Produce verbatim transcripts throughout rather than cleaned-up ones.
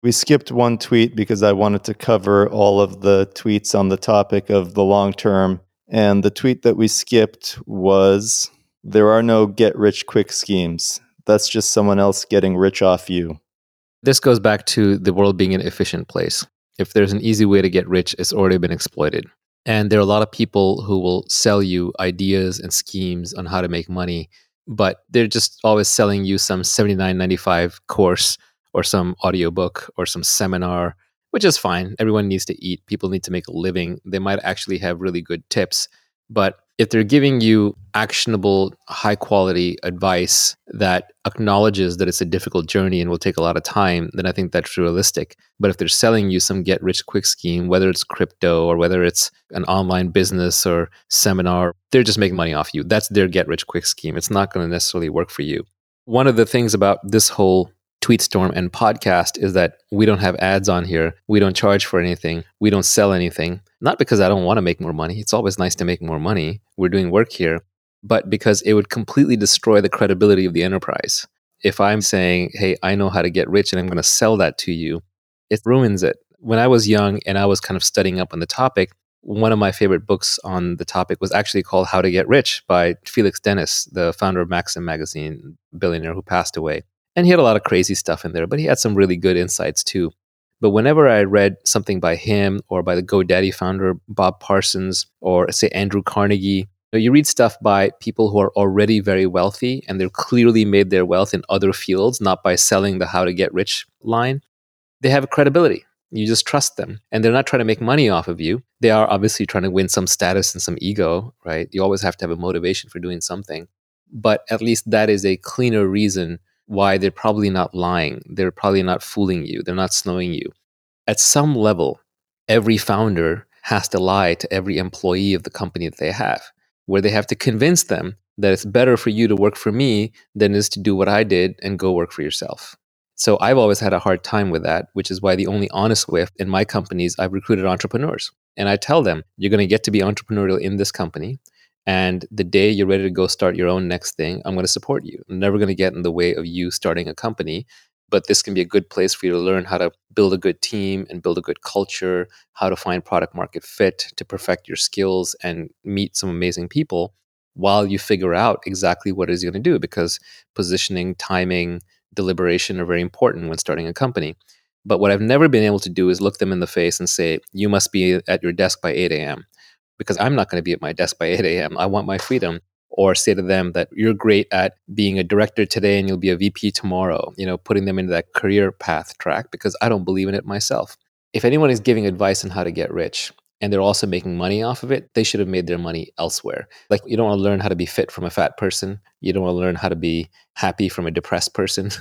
We skipped one tweet because I wanted to cover all of the tweets on the topic of the long term. And the tweet that we skipped was, there are no get-rich-quick schemes. That's just someone else getting rich off you. This goes back to the world being an efficient place. If there's an easy way to get rich, it's already been exploited. And there are a lot of people who will sell you ideas and schemes on how to make money, but they're just always selling you some seventy-nine ninety-five course or some audiobook or some seminar, which is fine. Everyone needs to eat. People need to make a living. They might actually have really good tips. But if they're giving you actionable, high quality advice that acknowledges that it's a difficult journey and will take a lot of time, then I think that's realistic. But if they're selling you some get rich quick scheme, whether it's crypto or whether it's an online business or seminar, they're just making money off you. That's their get rich quick scheme. It's not going to necessarily work for you. One of the things about this whole TweetStorm and podcast is that we don't have ads on here. We don't charge for anything. We don't sell anything. Not because I don't want to make more money. It's always nice to make more money. We're doing work here, but because it would completely destroy the credibility of the enterprise. If I'm saying, hey, I know how to get rich and I'm going to sell that to you, it ruins it. When I was young and I was kind of studying up on the topic, one of my favorite books on the topic was actually called How to Get Rich by Felix Dennis, the founder of Maxim magazine, billionaire who passed away. And he had a lot of crazy stuff in there, but he had some really good insights too. But whenever I read something by him or by the GoDaddy founder, Bob Parsons, or say Andrew Carnegie, you know, you read stuff by people who are already very wealthy and they're clearly made their wealth in other fields, not by selling the how to get rich line. They have a credibility. You just trust them. And they're not trying to make money off of you. They are obviously trying to win some status and some ego, right? You always have to have a motivation for doing something. But at least that is a cleaner reason why they're probably not lying. They're probably not fooling you. They're not snowing you. At some level, every founder has to lie to every employee of the company that they have, where they have to convince them that it's better for you to work for me than it is to do what I did and go work for yourself. So I've always had a hard time with that, which is why the only honest way in my companies, I've recruited entrepreneurs. And I tell them, you're going to get to be entrepreneurial in this company. And the day you're ready to go start your own next thing, I'm going to support you. I'm never going to get in the way of you starting a company, but this can be a good place for you to learn how to build a good team and build a good culture, how to find product market fit, to perfect your skills and meet some amazing people while you figure out exactly what it is you're going to do, because positioning, timing, deliberation are very important when starting a company. But what I've never been able to do is look them in the face and say, you must be at your desk by eight a.m. because I'm not going to be at my desk by eight a.m. I want my freedom. Or say to them that you're great at being a director today and you'll be a V P tomorrow, you know, putting them into that career path track because I don't believe in it myself. If anyone is giving advice on how to get rich and they're also making money off of it, they should have made their money elsewhere. Like, you don't want to learn how to be fit from a fat person. You don't want to learn how to be happy from a depressed person.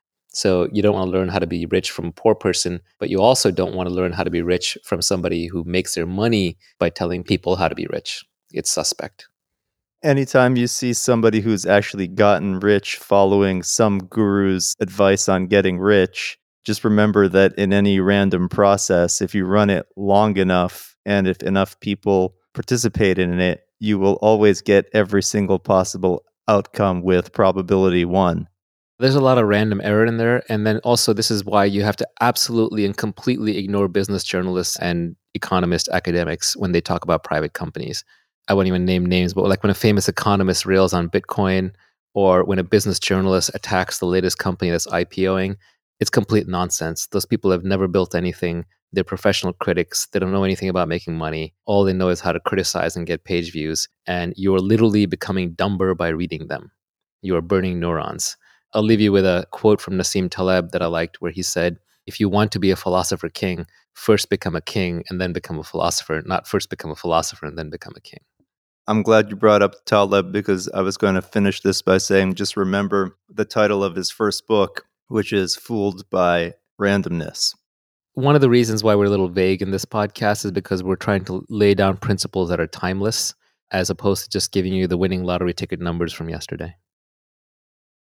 So you don't want to learn how to be rich from a poor person, but you also don't want to learn how to be rich from somebody who makes their money by telling people how to be rich. It's suspect. Anytime you see somebody who's actually gotten rich following some guru's advice on getting rich, just remember that in any random process, if you run it long enough and if enough people participate in it, you will always get every single possible outcome with probability one. There's a lot of random error in there. And then also, this is why you have to absolutely and completely ignore business journalists and economist academics when they talk about private companies. I won't even name names, but like when a famous economist rails on Bitcoin or when a business journalist attacks the latest company that's IPOing, it's complete nonsense. Those people have never built anything. They're professional critics. They don't know anything about making money. All they know is how to criticize and get page views. And you're literally becoming dumber by reading them. You are burning neurons. I'll leave you with a quote from Nassim Taleb that I liked where he said, if you want to be a philosopher king, first become a king and then become a philosopher, not first become a philosopher and then become a king. I'm glad you brought up Taleb because I was going to finish this by saying just remember the title of his first book, which is Fooled by Randomness. One of the reasons why we're a little vague in this podcast is because we're trying to lay down principles that are timeless as opposed to just giving you the winning lottery ticket numbers from yesterday.